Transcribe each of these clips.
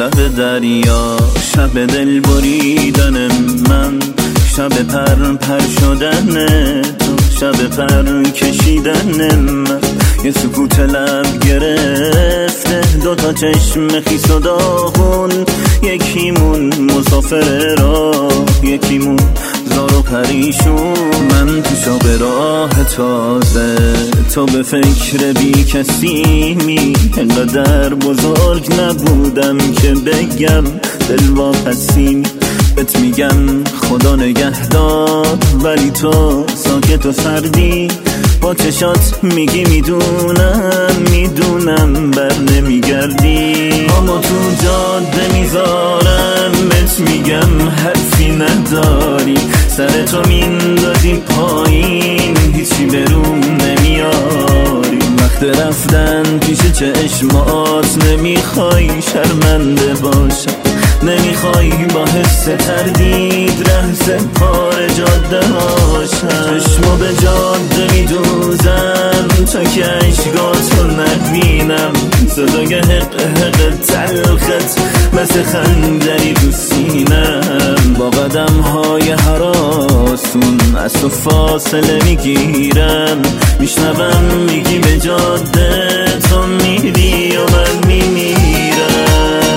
لب دریا، شب دل بریدن من، شب پر شدن تو، شب پر کشیدن من. یه سکوت لب گرفته، دوتا چشم خیس و داغون، یکیمون مسافر راه، یکیمون زار و پریشون. من تو شب راه تازه، تو به فکر بی کسی می، انقدر بزرگ نبودم که بگم دل واپسی. بهت میگم خدا نگهدار، ولی تو ساکت و سردی، با چشات میگی میدونم بر نمیگردی. اما تو جاده میذارم، بهت میگم حرفی نداری، سر تو میندازی پایین، هیچی بروم نمیاری. وقت رفتن پیش چشمات، نمیخوای شرمنده باشم، نمیخوای با حس تردید ره پار جاده باشم. چشمو به جاده میدوزم تا که عشقاتو نبینم، صدای حق تلخت مثل خنجری تو سینم. با قدم های هراسون از تو فاصله میگیرم، میشنوم میگی به جاده تو میری و من میمیرم.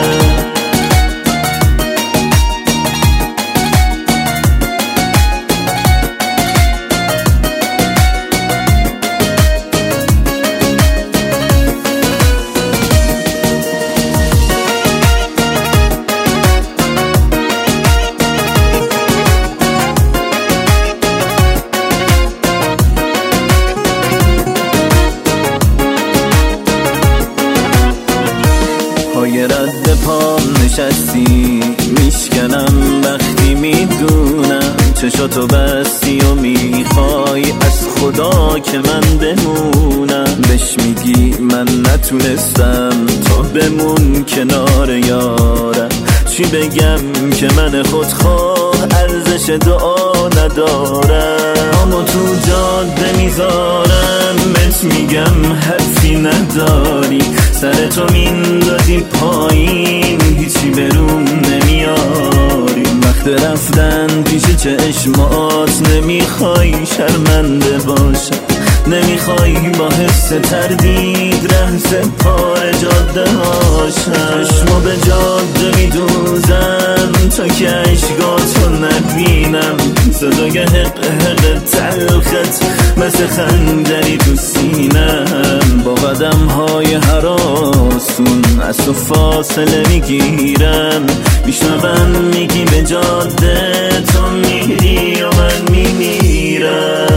پای رد پام نشستی، میشکنم وقتی میدونم چشاتو بستی و میخوای از خدا که من بمونم. بهش میگی من نتونستم، تو بمون کنار یارم. چی بگم که من خودخواه ارزش دعا ندارم. اما تو جاده میذارم، بهت میگم حرفی نداری، سر تو میندازی پایین، هیچی بروم نمیاری. وقت رفتن پیش چشمات، نمیخوای شرمنده باشم، نمیخوای با حس تردید ره پار جاده باشم. چشمو به جاده میدوزم تا که عشقاتو نبینم، صدای حق تلخت مثل خنجری تو سینم. با قدم های هراسون از تو فاصله میگیرم، میشنوم میگی به جاده تو میری و من میمیرم.